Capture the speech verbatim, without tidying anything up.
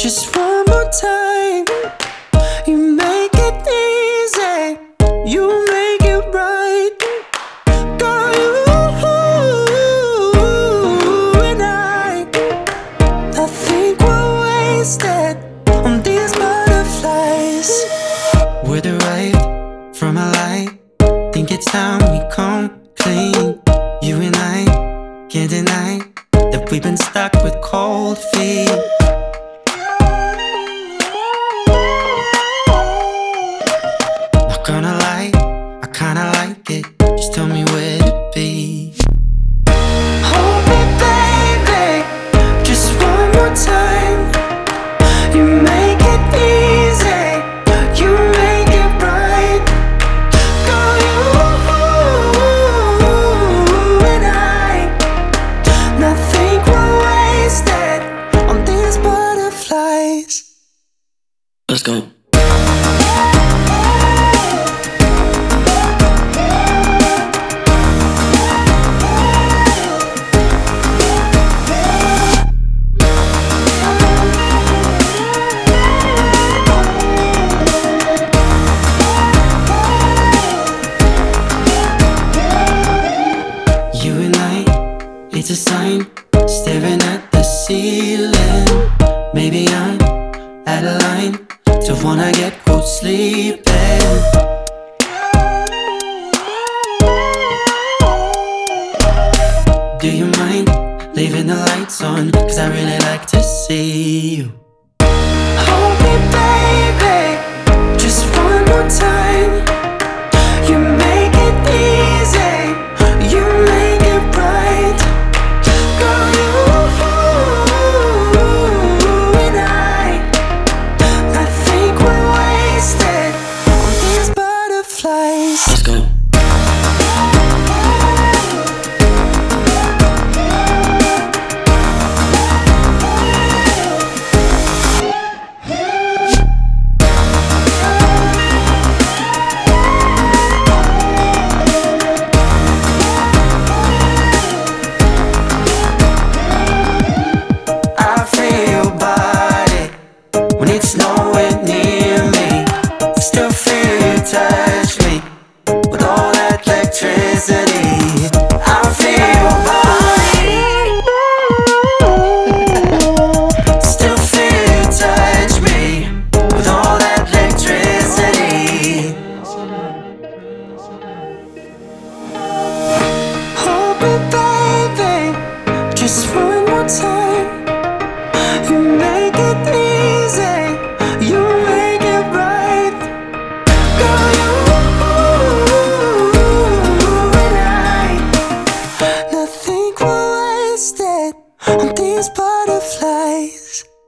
just one more time. You make it easy, you make it right. Girl, you and I, I think we're wasted on these butterflies. We're derived from a lie. Think it's time we come clean. You and I can't deny that we've been stuck with cold feet. Not gonna lie, I kinda like it. Just tell me where to be. Hold me, baby, just one more time. You make it easy, you make it right. Girl, you and I, I think we're wasted on these butterflies. Let's go. You and I, it's a sign, staring at the ceiling. Maybe I'm out of line to wanna get quote sleeping. Do you mind leaving the lights on? Cause I really like to see you. Hold me, baby, just one more time. You make it easy, you make it right. Girl, you and I, I think we're wasted on these butterflies. Let's go. It's nowhere near me. Still feel you touch me with all that electricity. I feel your body. Still feel you touch me with all that electricity. Hold me, baby, just one more time. You make it easy, you make it right. Girl, you and I, I think we're wasted on these butterflies.